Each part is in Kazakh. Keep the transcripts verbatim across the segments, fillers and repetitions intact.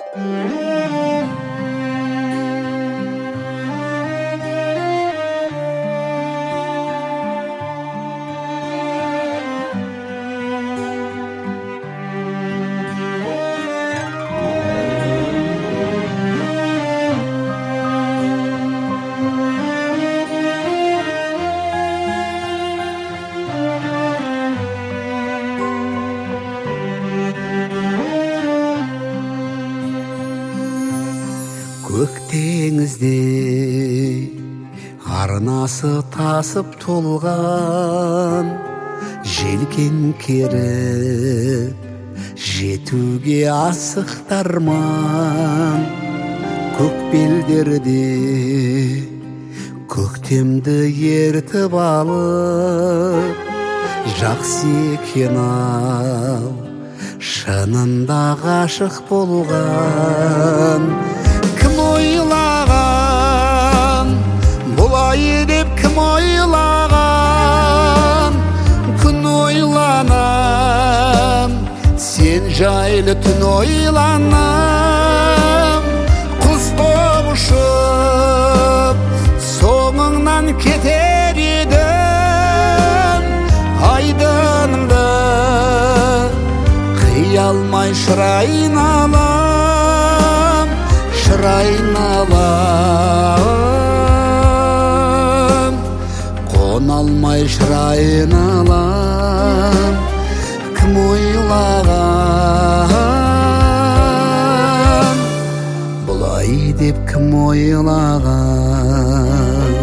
Көк теңізде арнасы тасып толған, желкен керіп жетуге асықтарман. Көк белдерде көктемді ертіп алып, жақсы екен-ау шынында ғашық болған. Кім ойлаған, бұлай деп кім ойлаған? Күн ойланам, сен жайлы түн ойланам. Құс боп ұшып, соңыңнан кетер едім. Айдынымды қия алмай шырайын алам, шырайын алам. Қона алмай шырайын алам. Кім ойлаған, бұлай деп кім ойлаған?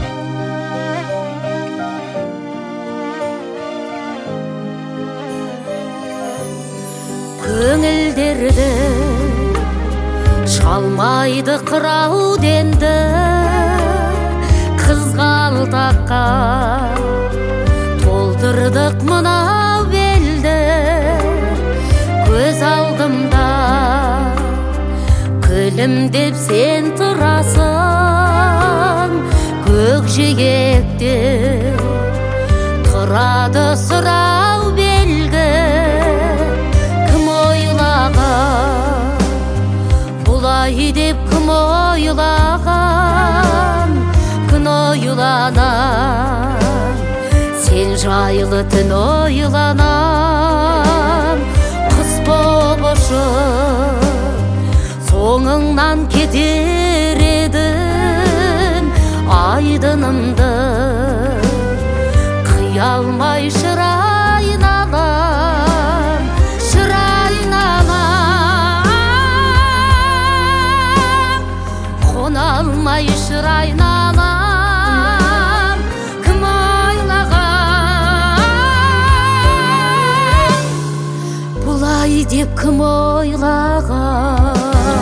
Көңілдерді шалмайды қырау денді, қызғалдаққа толтырдық мынау белді. Көз алдымда күлімдеп сен тұрасың, көкжиекте тұрады сұрау белгі. Бұлай деп кім ойлаған? Күн ойланам, сен жайлы түн ойланам. Құс боп ұшып, соңыңнан кетер едім. Айдынымды қия алмай шырайын алам, шырайын алам. Қона алмай шырайын алам. Кім ойлаған, бұлай деп кім ойлаған?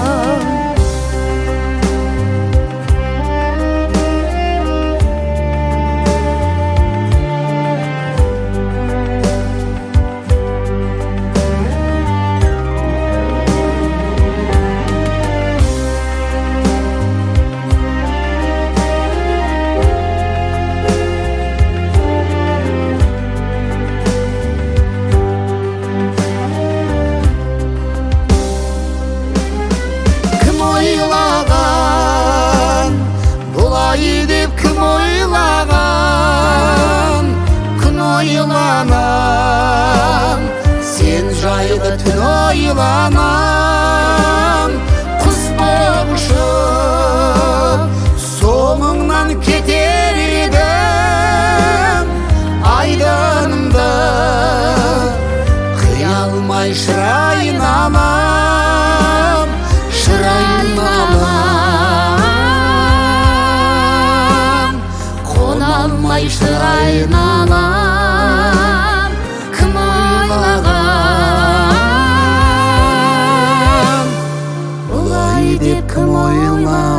Ойланам, сен жайлы түн ойланам. Құс боп ұшып, соңыңнан кетер едім. Айдынымды қия алмай шырайын алам, шырайын алам. Қона алмай шырайын алам. Kım oylar